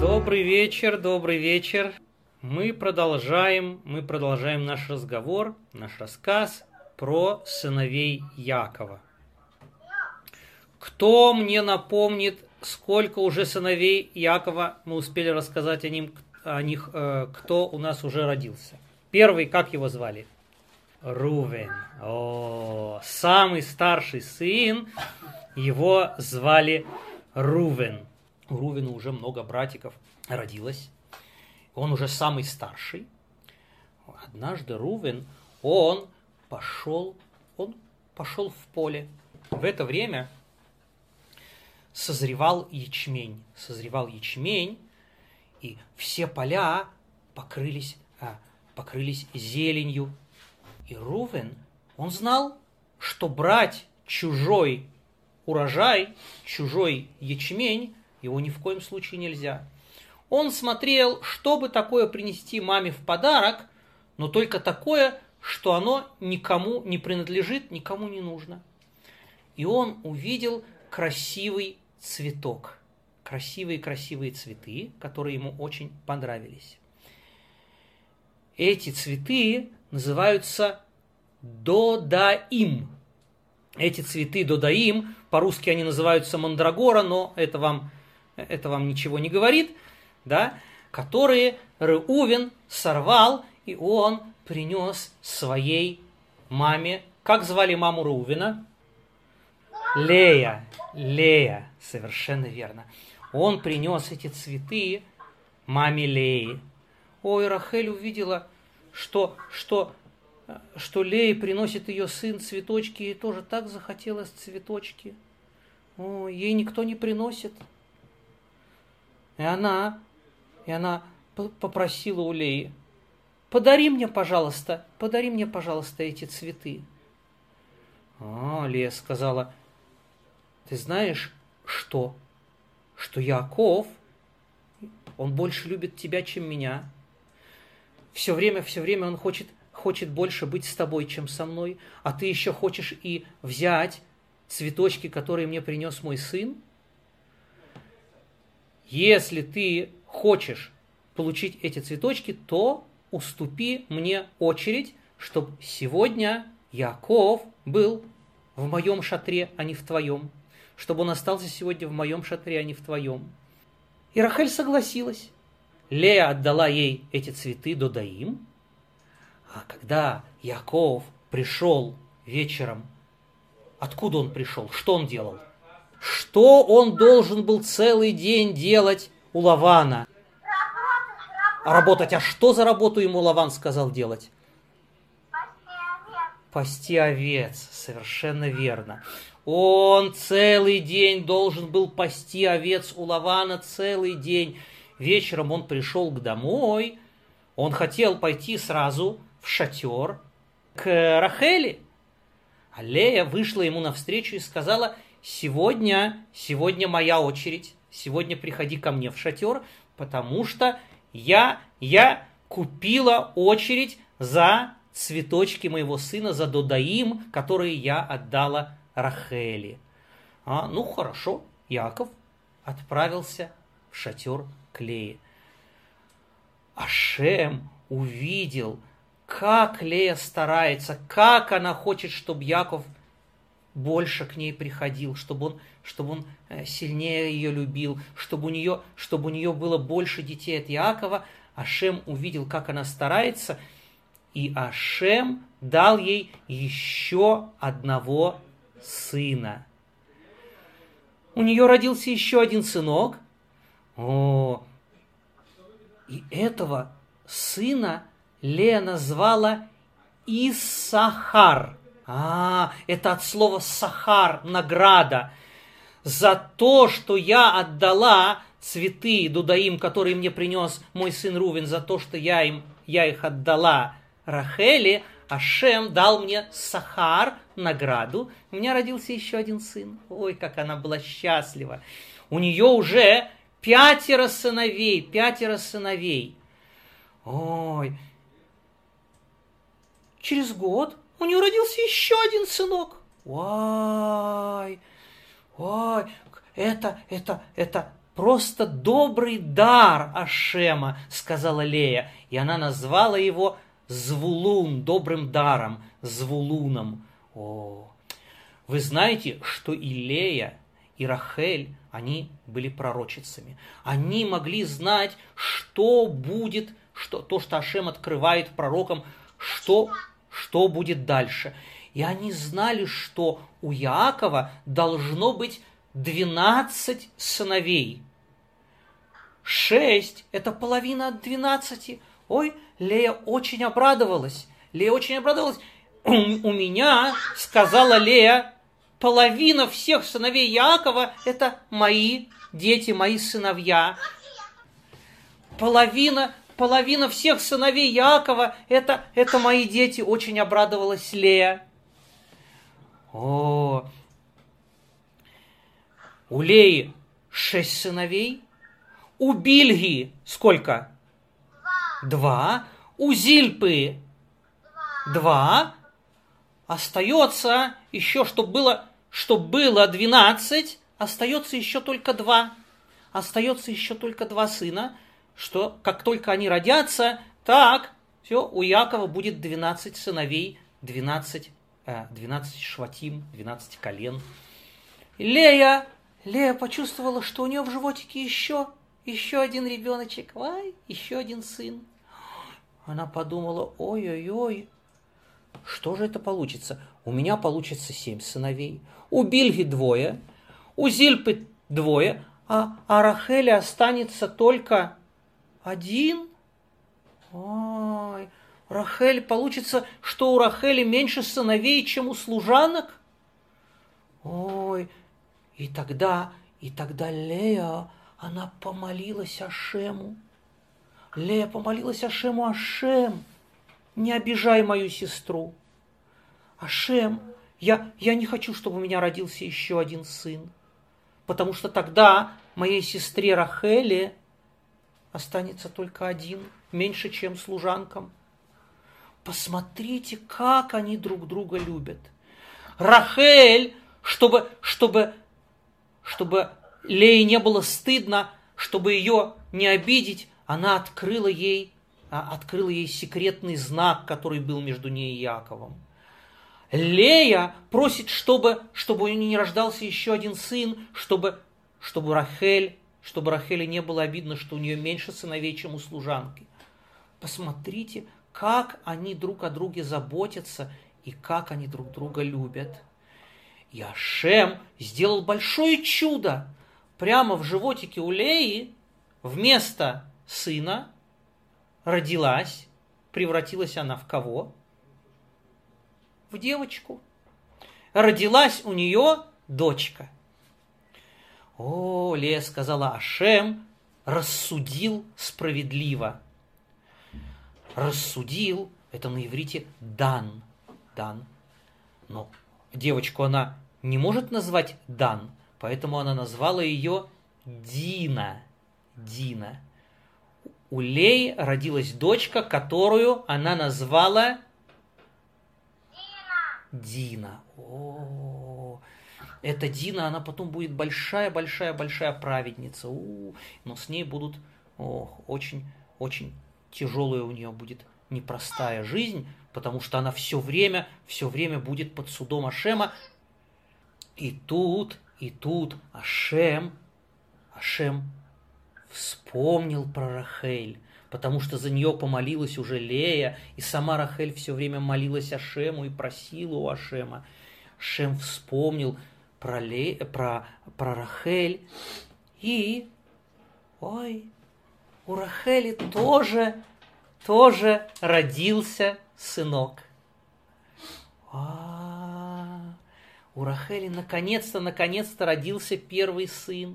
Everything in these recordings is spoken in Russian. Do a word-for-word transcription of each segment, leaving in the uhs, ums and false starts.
Добрый вечер, добрый вечер. Мы продолжаем, мы продолжаем наш разговор, наш рассказ про сыновей Якова. Кто мне напомнит, сколько уже сыновей Якова мы успели рассказать о, ним, о них, кто у нас уже родился? Первый, как его звали? Рувен. О, самый старший сын, его звали Рувен. У Рувена уже много братиков родилось. Он уже самый старший. Однажды Рувен, он пошел, он пошел в поле. В это время созревал ячмень. Созревал ячмень, и все поля покрылись, а, покрылись зеленью. И Рувен, он знал, что брать чужой урожай, чужой ячмень, его ни в коем случае нельзя. Он смотрел, чтобы такое принести маме в подарок, но только такое, что оно никому не принадлежит, никому не нужно. И он увидел красивый цветок. Красивые-красивые цветы, которые ему очень понравились. Эти цветы называются додаим. Эти цветы додаим, по-русски они называются мандрагора, но это вам, это вам ничего не говорит, да, которые Реувен сорвал, и он принес своей маме. Как звали маму Реувена? Лея. Лея, совершенно верно. Он принес эти цветы маме Леи. Ой, Рахель увидела, что, что, что Лея приносит ее сын цветочки, и тоже так захотелось цветочки. Ой, ей никто не приносит. И она, и она попросила у Леи: подари мне, пожалуйста, подари мне, пожалуйста, эти цветы. А, Лея сказала: ты знаешь, что? Что Яаков, он больше любит тебя, чем меня. Все время, все время он хочет, хочет больше быть с тобой, чем со мной. А ты еще хочешь и взять цветочки, которые мне принес мой сын? Если ты хочешь получить эти цветочки, то уступи мне очередь, чтобы сегодня Яаков был в моем шатре, а не в твоем. Чтобы он остался сегодня в моем шатре, а не в твоем. И Рахель согласилась. Лея отдала ей эти цветы додаим. А когда Яаков пришел вечером, откуда он пришел? Что он делал? Что он должен был целый день делать у Лавана? Работать, работать. А что за работу ему Лаван сказал делать? Пасти овец. Пасти овец, совершенно верно. Он целый день должен был пасти овец у Лавана, целый день. Вечером он пришел к домой, он хотел пойти сразу в шатер к Рахели. А Лея вышла ему навстречу и сказала: сегодня, сегодня моя очередь, сегодня приходи ко мне в шатер, потому что я, я купила очередь за цветочки моего сына, за додаим, которые я отдала Рахели. А, ну хорошо, Яков отправился в шатер к Лее. А Шем увидел, как Лея старается, как она хочет, чтобы Яков больше к ней приходил, чтобы он, чтобы он сильнее ее любил, чтобы у нее, чтобы у нее было больше детей от Иакова. Ашем увидел, как она старается, и Ашем дал ей еще одного сына. У нее родился еще один сынок. О, и этого сына Лея назвала Иссахар. А, это от слова сахар, награда. За то, что я отдала цветы дудаим, которые мне принес мой сын Рувен, за то, что я, им, я их отдала Рахели, Ашем дал мне сахар, награду. У меня родился еще один сын. Ой, как она была счастлива. У нее уже пятеро сыновей, пятеро сыновей. Ой. Через год у нее родился еще один сынок. Ой, ой, это, это, это, просто добрый дар Ашема, сказала Лея. И она назвала его Звулун, добрым даром, Звулуном. О, вы знаете, что и Лея, и Рахель, они были пророчицами. Они могли знать, что будет, что, то, что Ашем открывает пророкам, что, что будет дальше. И они знали, что у Яакова должно быть двенадцать сыновей. Шесть – это половина от двенадцати. Ой, Лея очень обрадовалась. Лея очень обрадовалась. У, у меня, сказала Лея, половина всех сыновей Яакова – это мои дети, мои сыновья. Половина, половина всех сыновей Яакова – это, это мои дети. Очень обрадовалась Лея. О, у Леи шесть сыновей. У Бильги сколько? Два. Два. У Зильпы два. Остается еще, чтобы было, чтобы было двенадцать, остается еще только два. Остается еще только два сына, что как только они родятся, так, все, у Якова будет двенадцать сыновей, двенадцать, э, двенадцать шватим, двенадцать колен. Лея, Лея почувствовала, что у нее в животике еще, еще один ребеночек, ай, еще один сын. Она подумала, ой-ой-ой, что же это получится? У меня получится семь сыновей, у Бильги двое, у Зильпы двое, а, а Рахеля останется только один. Ой, Рахель, получится, что у Рахели меньше сыновей, чем у служанок? Ой, и тогда, и тогда Лея, она помолилась Ашему. Лея помолилась Ашему, Ашем, не обижай мою сестру. Ашем, я, я не хочу, чтобы у меня родился еще один сын, потому что тогда моей сестре Рахеле останется только один, меньше, чем служанкам. Посмотрите, как они друг друга любят. Рахель, чтобы, чтобы, чтобы Лее не было стыдно, чтобы ее не обидеть, она открыла ей, открыла ей секретный знак, который был между ней и Яковом. Лея просит, чтобы, чтобы у нее не рождался еще один сын, чтобы, чтобы Рахель, чтобы Рахеле не было обидно, что у нее меньше сыновей, чем у служанки. Посмотрите, как они друг о друге заботятся и как они друг друга любят. И Ашем сделал большое чудо. Прямо в животике у Леи вместо сына родилась, превратилась она в кого? В девочку. Родилась у нее дочка. О, Лея сказала, Ашем рассудил справедливо. Рассудил, это на иврите дан. Дан. Но девочку она не может назвать Дан, поэтому она назвала ее Дина. Дина. У Леи родилась дочка, которую она назвала Дина. Дина. О, эта Дина, она потом будет большая-большая-большая праведница. У-у-у. Но с ней будут очень-очень тяжелая у нее будет непростая жизнь, потому что она все время, все время будет под судом Ашема. И тут, и тут Ашем, Ашем вспомнил про Рахель, потому что за нее помолилась уже Лея, и сама Рахель все время молилась Ашему и просила у Ашема. Ашем вспомнил про, Ле, про, про Рахель, и, ой, у Рахели тоже, тоже родился сынок. А, у Рахели наконец-то, наконец-то родился первый сын.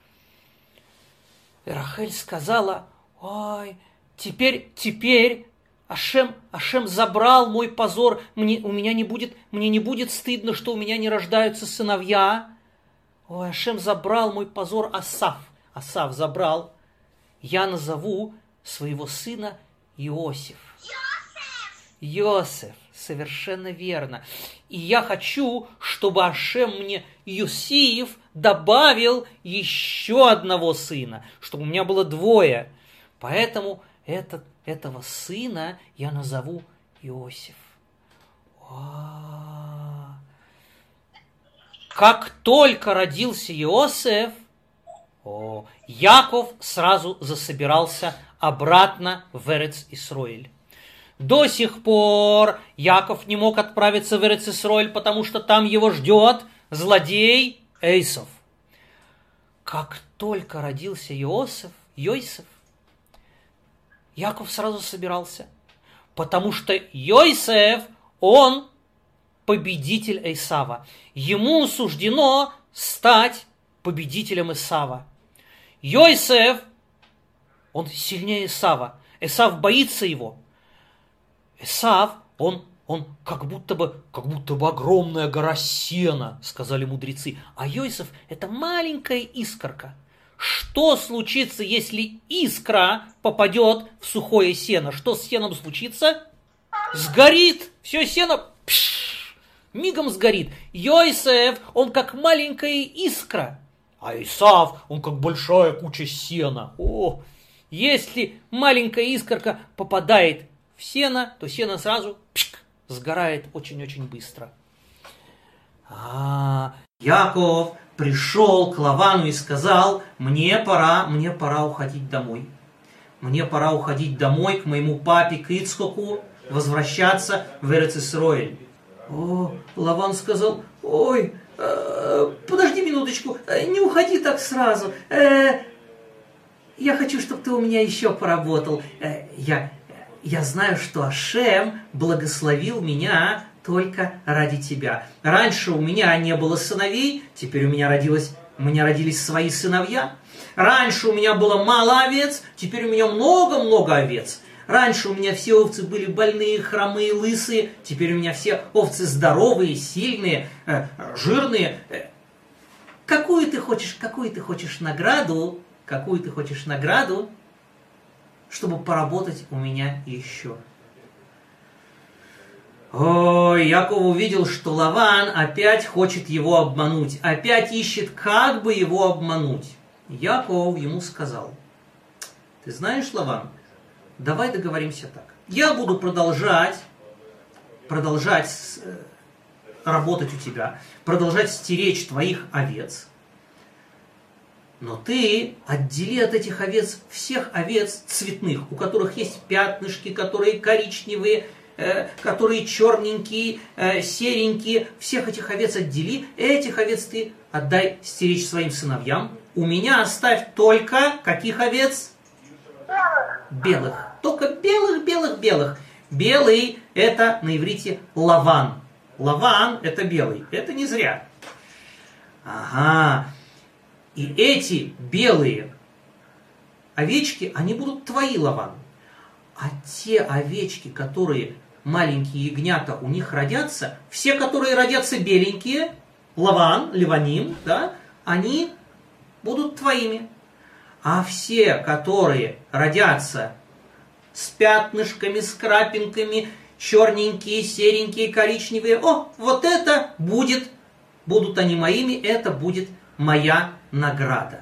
И Рахель сказала, ой, теперь, теперь Ашем, Ашем забрал мой позор, мне, у меня не будет, мне не будет стыдно, что у меня не рождаются сыновья. Ой, Ашем забрал мой позор, Асав, Асав забрал. Я назову своего сына Иосиф. Йосеф! Йосеф, совершенно верно. И я хочу, чтобы Ашем мне Йосиф добавил еще одного сына, чтобы у меня было двое. Поэтому этот, этого сына я назову Иосиф. А-а-а. Как только родился Иосиф, о, Яков сразу засобирался обратно в Эрец-Исроэль. До сих пор Яков не мог отправиться в Эрец-Исроэль, потому что там его ждет злодей Эйсов. Как только родился Иосиф, Йосеф, Яков сразу собирался, потому что Йосеф, он победитель Эйсава. Ему суждено стать победителем Эсава. Йосеф, он сильнее Эсава. Эсав боится его. Эсав, он, он как будто бы, как будто бы огромная гора сена, сказали мудрецы. А Йосеф – это маленькая искорка. Что случится, если искра попадет в сухое сено? Что с сеном случится? Сгорит. Все сено пш, мигом сгорит. Йосеф, он как маленькая искра. А Исав, он как большая куча сена. О, если маленькая искорка попадает в сено, то сено сразу пшк, сгорает очень-очень быстро. А, Яков пришел к Лавану и сказал: мне пора, мне пора уходить домой. Мне пора уходить домой к моему папе, к Ицхоку, возвращаться в Эрец-Исроэль. О, Лаван сказал: ой, э, подожди минуточку, не уходи так сразу. Э, я хочу, чтобы ты у меня еще поработал. Э, я, я знаю, что Ашем благословил меня только ради тебя. Раньше у меня не было сыновей, теперь у меня родилось, у меня родились свои сыновья. Раньше у меня было мало овец, теперь у меня много-много овец. Раньше у меня все овцы были больные, хромые, лысые, теперь у меня все овцы здоровые, сильные, э, жирные. Какую ты хочешь, какую ты хочешь награду, какую ты хочешь награду, чтобы поработать у меня еще? Ой, Яков увидел, что Лаван опять хочет его обмануть, опять ищет, как бы его обмануть. Яков ему сказал: ты знаешь, Лаван, давай договоримся так. Я буду продолжать, продолжать работать у тебя, продолжать стеречь твоих овец. Но ты отдели от этих овец всех овец цветных, у которых есть пятнышки, которые коричневые, э, которые черненькие, э, серенькие. Всех этих овец отдели. Этих овец ты отдай стеречь своим сыновьям. У меня оставь только каких овец? Белых. Только белых, белых, белых. Белый – это на иврите лаван. Лаван – это белый. Это не зря. Ага. И эти белые овечки, они будут твои, Лаван. А те овечки, которые маленькие ягнята у них родятся, все, которые родятся беленькие, Лаван, Ливаним, да, они будут твоими. А все, которые родятся с пятнышками, с крапинками, черненькие, серенькие, коричневые, о, вот это будет, будут они моими, это будет моя награда.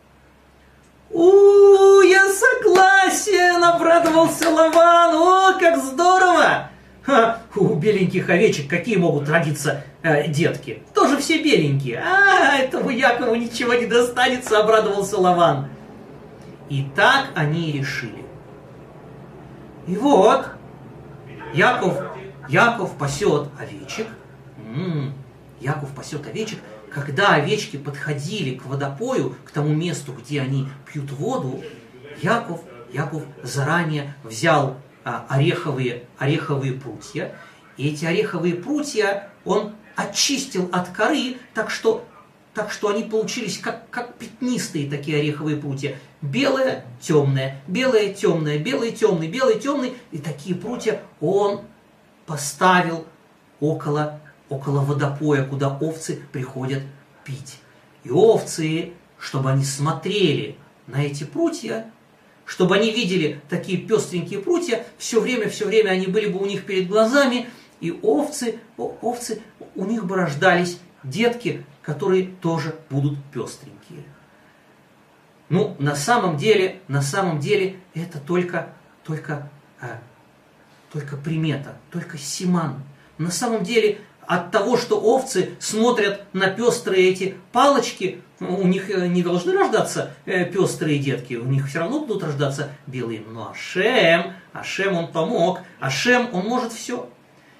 У, я согласен, обрадовался Лаван. О, как здорово! Ха, у беленьких овечек какие могут родиться э, детки? Тоже все беленькие. А, этому Якову ничего не достанется, обрадовался Лаван. И так они и решили. И вот Яков, Яков пасет овечек. М-м, Яков пасет овечек. Когда овечки подходили к водопою, к тому месту, где они пьют воду, Яков, Яков заранее взял а, ореховые, ореховые прутья. И эти ореховые прутья он очистил от коры, так что, так что они получились как, как пятнистые такие ореховые прутья. Белое, темное, белое, темное, белый, темный, белый, темный. И такие прутья он поставил около около водопоя, куда овцы приходят пить. И овцы, чтобы они смотрели на эти прутья, чтобы они видели такие пестренькие прутья, все время, все время они были бы у них перед глазами, и овцы, овцы у них бы рождались детки, которые тоже будут пестренькие. Ну, на самом деле, на самом деле, это только, только, а, только примета, только симан. На самом деле, от того, что овцы смотрят на пестрые эти палочки, у них не должны рождаться пестрые детки, у них все равно будут рождаться белые. Но Ашем, Ашем он помог, Ашем он может все.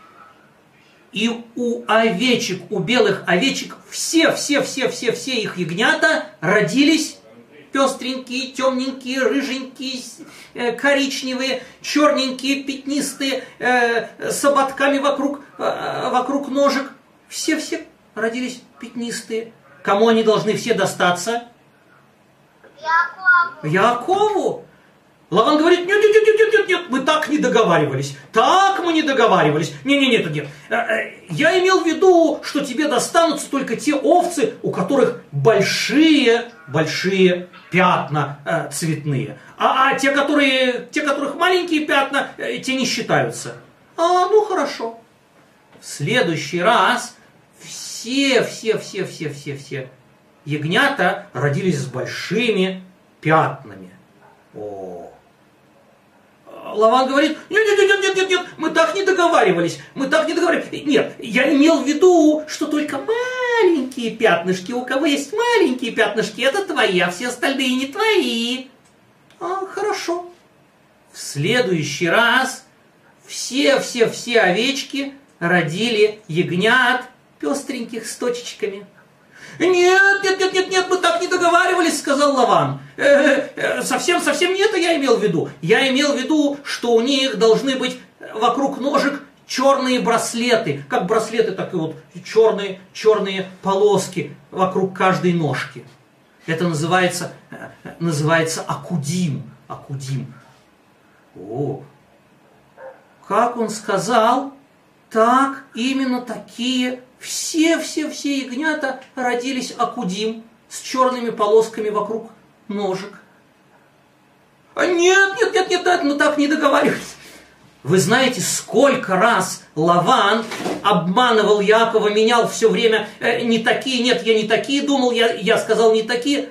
И у овечек, у белых овечек, все, все, все, все, все их ягнята родились пестренькие, темненькие, рыженькие, коричневые, черненькие, пятнистые, э, с ободками вокруг, э, вокруг ножек. Все-все родились пятнистые. Кому они должны все достаться? Якову. Якову. Лаван говорит, нет, нет, нет, нет, нет, нет, мы так не договаривались. Так мы не договаривались. Нет, нет, нет, нет. Я имел в виду, что тебе достанутся только те овцы, у которых большие, большие пятна э, цветные. А, а те, которые, те, которых маленькие пятна, э, те не считаются. А, ну хорошо. В следующий раз все, все, все, все, все, все ягнята родились с большими пятнами. О. Лаван говорит, нет, нет, нет, нет, нет, нет, мы так не договаривались, мы так не договаривались. Нет, я имел в виду, что только маленькие пятнышки, у кого есть маленькие пятнышки, это твои, а все остальные не твои. А, хорошо. В следующий раз все-все-все овечки родили ягнят пестреньких с точечками. Нет, нет, нет, нет, нет, мы так не договаривались, сказал Лаван. Совсем, совсем не это я имел в виду. Я имел в виду, что у них должны быть вокруг ножек черные браслеты. Как браслеты, так и вот черные, черные полоски вокруг каждой ножки. Это называется, называется акудим. Акудим. О, как он сказал, так, именно такие все-все-все ягнята родились акудим с черными полосками вокруг ножек. А нет, нет, нет, нет, нет, мы так не договаривались. Вы знаете, сколько раз Лаван обманывал Яакова, менял все время э, не такие, нет, я не такие думал, я, я сказал не такие.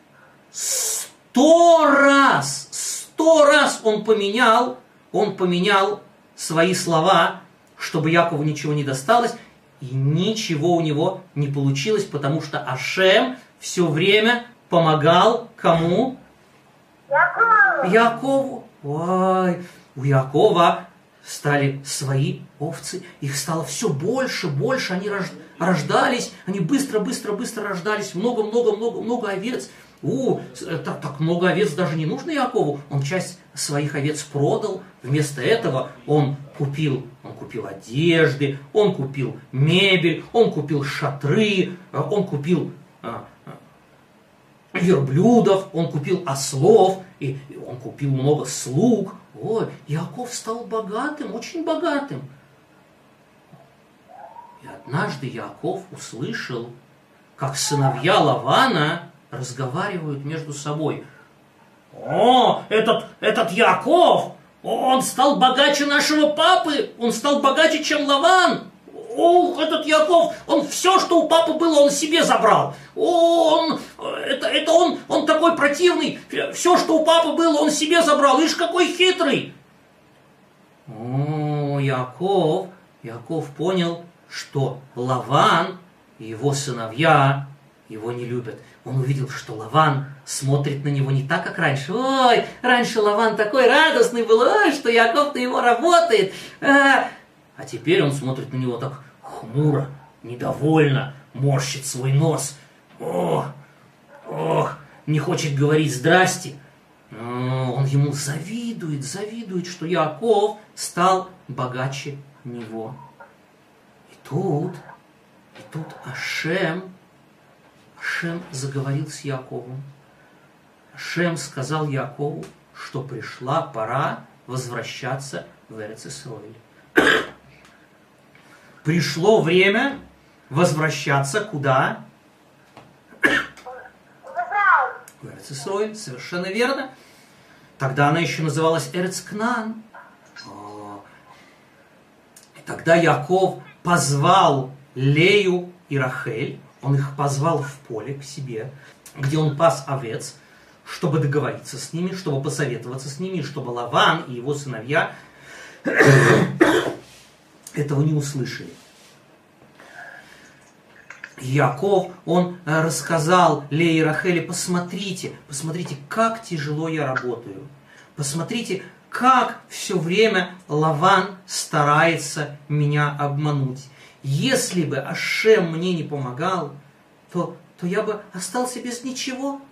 Сто раз, сто раз он поменял, он поменял свои слова, чтобы Яакову ничего не досталось. И ничего у него не получилось, потому что Ашем все время помогал кому? Якову. Якову. Ой, у Якова стали свои овцы. Их стало все больше, больше. Они рождались, они быстро-быстро-быстро рождались. Много-много-много-много овец. У, так, так много овец даже не нужно Якову. Он часть своих овец продал. Вместо этого он купил, он купил одежды, он купил мебель, он купил шатры, он купил а, а, верблюдов, он купил ослов, и он купил много слуг. Ой, Яков стал богатым, очень богатым. И однажды Яков услышал, как сыновья Лавана разговаривают между собой. О, этот, этот Яков, он стал богаче нашего папы, он стал богаче, чем Лаван. Ох, этот Яков, он все, что у папы было, он себе забрал. Он, это, это он, он такой противный, все, что у папы было, он себе забрал. Ишь, какой хитрый. О, Яков, Яков понял, что Лаван и его сыновья его не любят. Он увидел, что Лаван смотрит на него не так, как раньше. Ой, раньше Лаван такой радостный был, ой, что Яков на его работает. А, а теперь он смотрит на него так хмуро, недовольно, морщит свой нос. Ох, ох, не хочет говорить «здрасте». Но он ему завидует, завидует, что Яков стал богаче него. И тут, и тут Ашем, Ашем заговорил с Яковом. Ашем сказал Якову, что пришла пора возвращаться в Эрец-Исроэль. Пришло время возвращаться куда? В Эрец-Исроэль, совершенно верно. Тогда она еще называлась Эрец-Кнаан. И тогда Яков позвал Лею и Рахель, он их позвал в поле к себе, где он пас овец, чтобы договориться с ними, чтобы посоветоваться с ними, чтобы Лаван и его сыновья этого не услышали. Яков, он рассказал Лее и Рахеле: посмотрите, посмотрите, как тяжело я работаю. Посмотрите, как все время Лаван старается меня обмануть. Если бы Ашем мне не помогал, то, то я бы остался без ничего.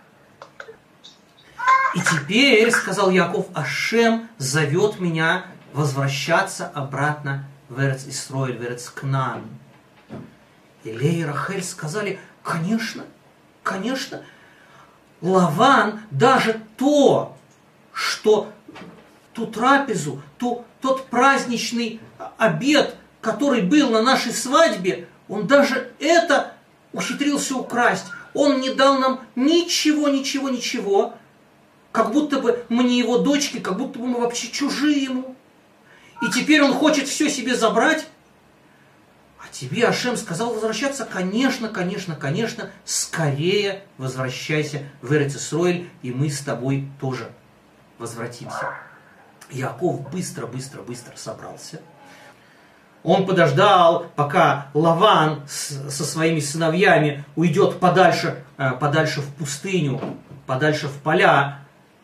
И теперь, сказал Яков, Ашем зовет меня возвращаться обратно в Эрец Исроэль, в Эрец Кнаан. И Лея и Рахель сказали: конечно, конечно. Лаван даже то, что ту трапезу, ту, тот праздничный обед, который был на нашей свадьбе, он даже это ухитрился украсть. Он не дал нам ничего, ничего, ничего. Как будто бы мы не его дочки, как будто бы мы вообще чужие ему. И теперь он хочет все себе забрать. А тебе Ашем сказал возвращаться? Конечно, конечно, конечно. Скорее возвращайся в Эрец Исроэль, и мы с тобой тоже возвратимся. Яков быстро, быстро, быстро собрался. Он подождал, пока Лаван с, со своими сыновьями уйдет подальше, подальше в пустыню, подальше в поля,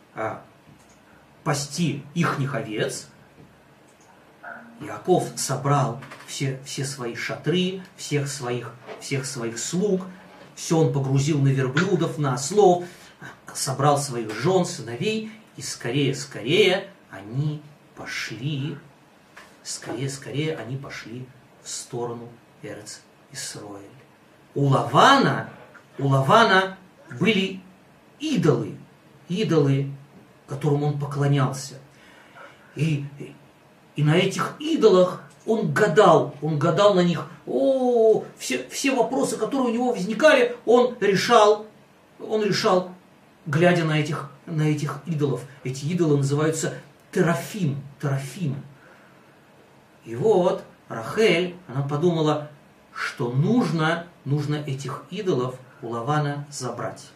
пасти ихних овец. Яков собрал все, все свои шатры, всех своих, всех своих слуг, все он погрузил на верблюдов, на ослов, собрал своих жен, сыновей, и скорее, скорее они пошли, скорее, скорее они пошли в сторону Эрец Исроэль. У Лавана, у Лавана были идолы, идолы, которым он поклонялся. И, и на этих идолах он гадал, он гадал на них. О, все, все вопросы, которые у него возникали, он решал, он решал, глядя на этих, на этих идолов. Эти идолы называются Терафим, Терафим. И вот Рахель, она подумала, что нужно, нужно этих идолов у Лавана забрать.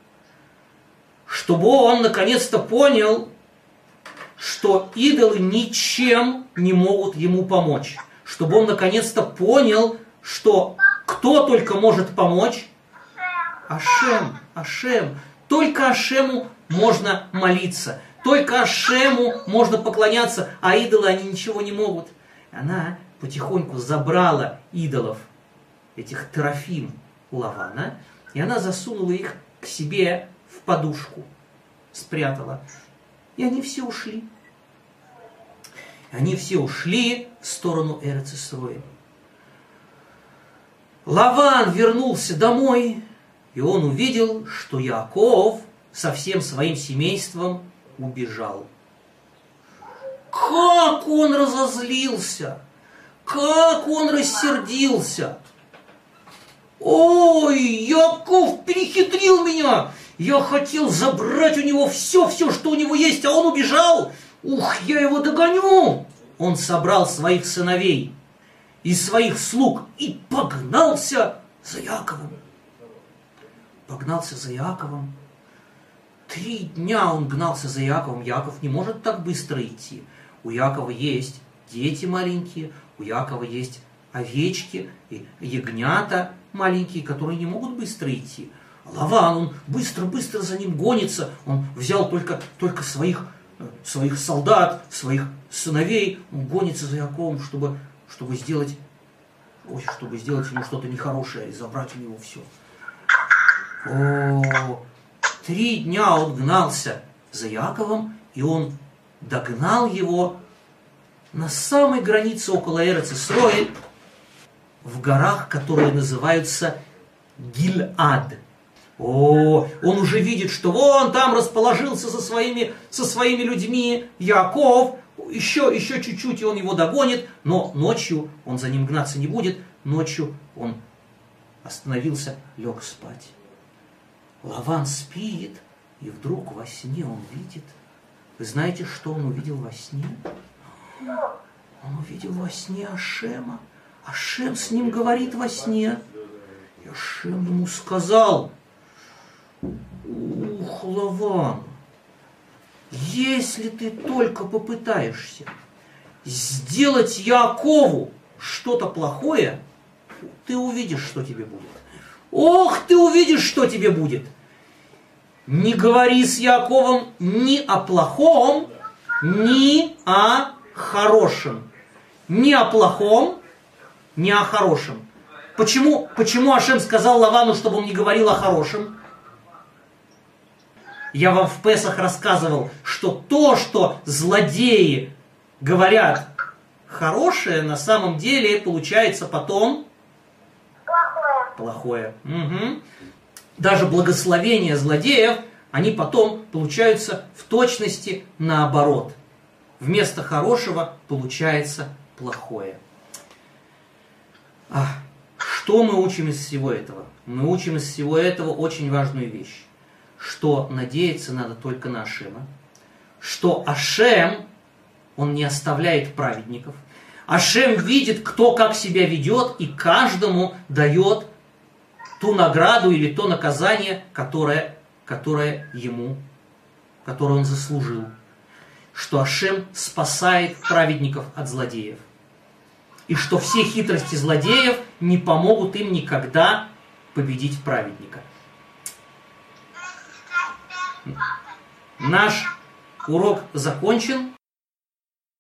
Чтобы он наконец-то понял, что идолы ничем не могут ему помочь. Чтобы он наконец-то понял, что кто только может помочь? Ашем, Ашем. Только Ашему можно молиться. Только Ашему можно поклоняться, а идолы, они ничего не могут. Она потихоньку забрала идолов, этих Терафим у Лавана, и она засунула их к себе в подушку, спрятала. И они все ушли. Они все ушли в сторону Эрец Исроэль. Лаван вернулся домой, и он увидел, что Яаков со всем своим семейством убежал. Как он разозлился! Как он рассердился! Ой, Яаков перехитрил меня! Я хотел забрать у него все, все, что у него есть, а он убежал! Ух, я его догоню! Он собрал своих сыновей и своих слуг и погнался за Яаковом. Погнался за Яаковом. Три дня он гнался за Яаковом. Яаков не может так быстро идти. У Яакова есть дети маленькие, у Яакова есть овечки и ягнята маленькие, которые не могут быстро идти. Лаван, он быстро-быстро за ним гонится. Он взял только, только своих, своих солдат, своих сыновей. Он гонится за Яаковом, чтобы, чтобы, сделать, ой, чтобы сделать ему что-то нехорошее и забрать у него все. О, три дня он гнался за Яаковом, и он догнал его на самой границе около Эрец Исроэль, в горах, которые называются Гиль-Ад. О, он уже видит, что вон там расположился со своими, со своими людьми Яаков. Еще, еще чуть-чуть, и он его догонит, но ночью он за ним гнаться не будет. Ночью он остановился, лег спать. Лаван спит, и вдруг во сне он видит. Вы знаете, что он увидел во сне? Он увидел во сне Ашема. Ашем с ним говорит во сне. Ашем ему сказал: ух, Лаван, если ты только попытаешься сделать Яакову что-то плохое, ты увидишь, что тебе будет. Ох, ты увидишь, что тебе будет. Не говори с Яаковом ни о плохом, ни о хорошем. Ни о плохом, ни о хорошем. Почему, почему Ашем сказал Лавану, чтобы он не говорил о хорошем? Я вам в Песах рассказывал, что то, что злодеи говорят хорошее, на самом деле получается потом Плохое. плохое. Угу. Даже благословения злодеев, они потом получаются в точности наоборот. Вместо хорошего получается плохое. А, что мы учим из всего этого? Мы учим из всего этого очень важную вещь. Что надеяться надо только на Ашема. Что Ашем, он не оставляет праведников. Ашем видит, кто как себя ведет, и каждому дает ту награду или то наказание, которое, которое ему, которое он заслужил. Что Ашем спасает праведников от злодеев. И что все хитрости злодеев не помогут им никогда победить праведника. Наш урок закончен.